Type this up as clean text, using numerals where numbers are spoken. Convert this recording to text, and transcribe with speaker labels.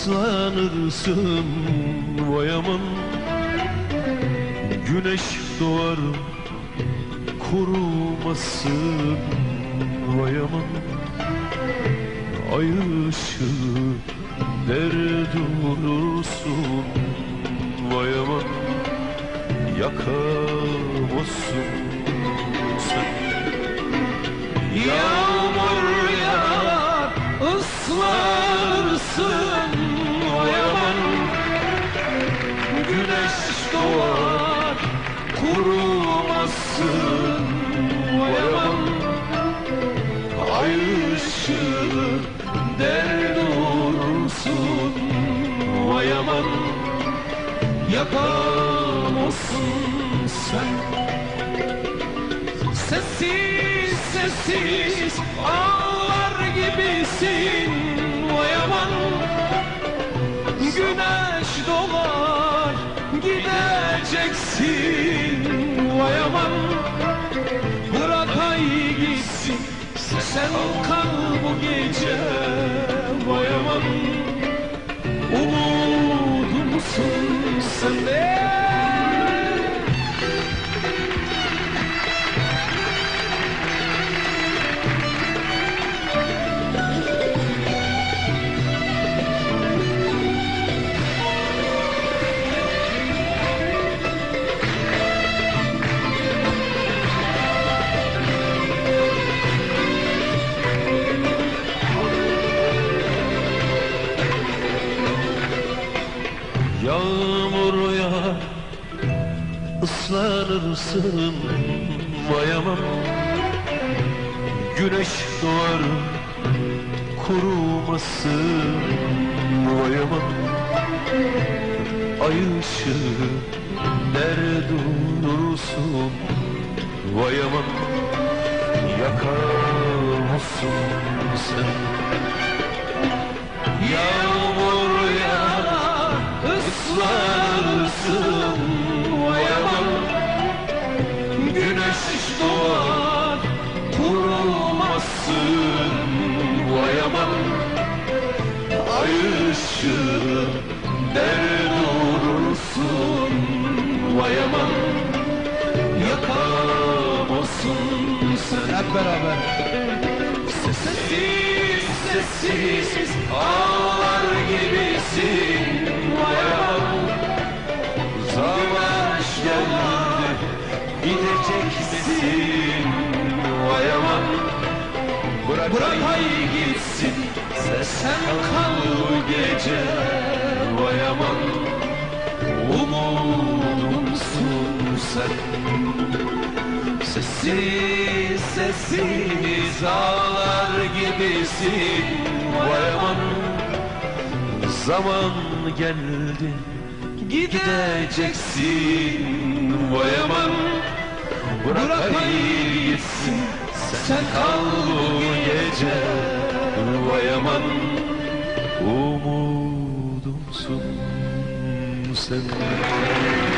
Speaker 1: ıslanırsın vay aman. Güneş doğar kurumazsın vay aman. Ay ışığı der durursun vay aman. Yakamazsın sen. Yağmur yağar ıslanırsın vay aman. Güneş doğar kurumazsın vay aman. Ay ışığı der durursun vay aman. Yakamazsın sen. Sessiz sessiz ağlar gibisin vay aman. Güneş doğar gideceksin vay aman. Bırak ay gitsin, sen kal bu gece vay aman. Umudumsun sen de. Yağmur yağar ıslanırsın vay aman. Güneş doğar kurumazsın vay aman. Ay ışığı der durursun vay aman. Yakamazsın sen. Yağmur yağar ıslanırsın vay aman. Güneş doğar kurumazsın vay aman. Ay ışığı der durursun vay aman. Yakamazsın sen. Hep beraber. Sessiz sessiz ağlar gibisin vay aman. Zaman geldi gideceksin vay aman. Bırak ay gitsin, sen kal bu gece vay aman. Umudumsun sen. Sessiz sessiz ağlar gibisin vay aman. Zaman geldi gideceksin vay aman. Bırak ay gitsin, sen kal bu gece vay aman. Umudumsun sen.